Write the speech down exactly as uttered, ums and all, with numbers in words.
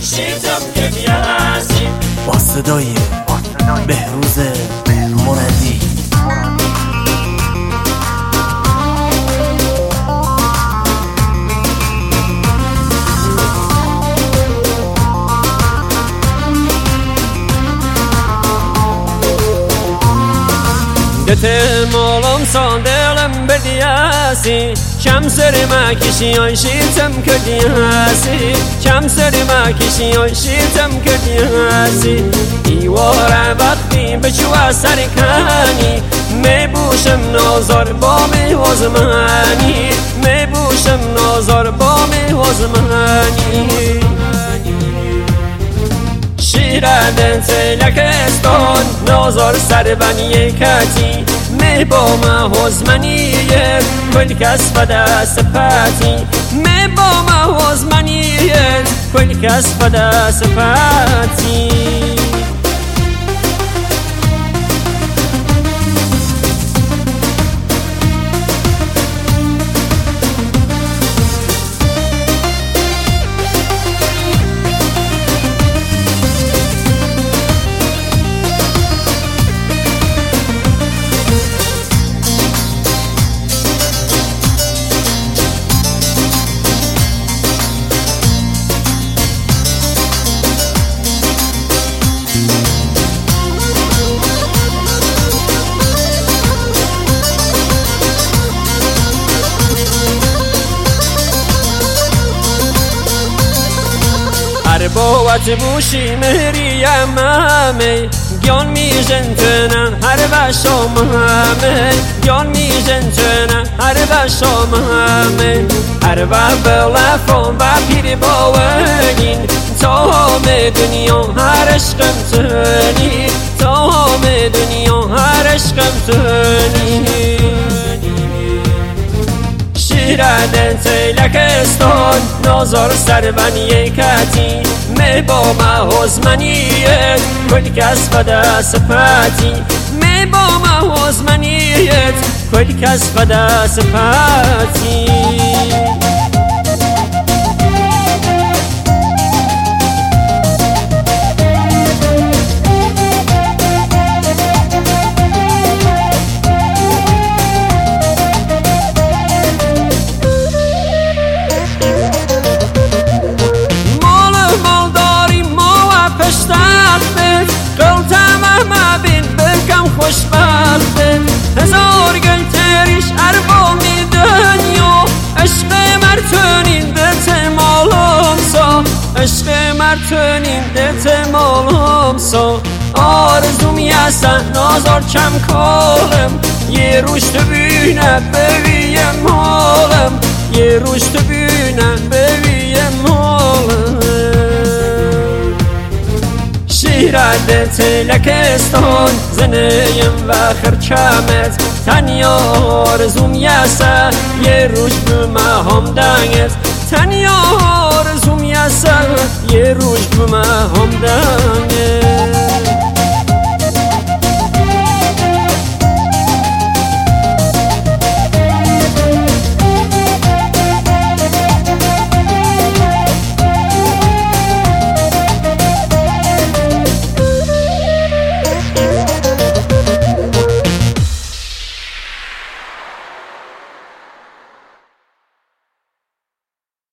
شیطم که یاسی با صدای بهروز مرادی. دت مالم ساندلم بدیاسی کم سر ما کشی آی شیطم کردیاسی کم سر ما کشی آی شیطم کردیاسی ایواره وقتی بچوا سرکانی میبوشم نازار با میوزمانی میبوشم نازار با میوزمانی شیران تلکستان نازار سربانی کتی می با ما حزمانیه کل کس فدا سپاتی می با ما حزمانیه کل کس فدا سپاتی بوات بوشی مهری امامه گیان میجن تنه هر بشامه گیان میجن تنه هر بشامه هر بابلا فون با پیر باوگین تمام دنیا هر عشقم تنی تمام دنیا هر عشقم تنی شیران تلکستان نازار سربانی کتی می با ما حزمانیت کل کس فدا سپاتی می با ما حزمانیت کل کس فدا سپاتی خوشبخته هزار گل تریش اربامی دنیا عشق مرتونین دت مالم سا عشق مرتونین دت مالم سا آرزوم یاسن نازار کم کالم یه روش تو بینه ببیم حالم یه روش تو بینه ببیم حالم شیران تلکستان زنیم و خرچامت تنیا آرزوم یاسه یه روش بما هم دانگت تنیا آرزوم یاسه یه روش بما هم دانگت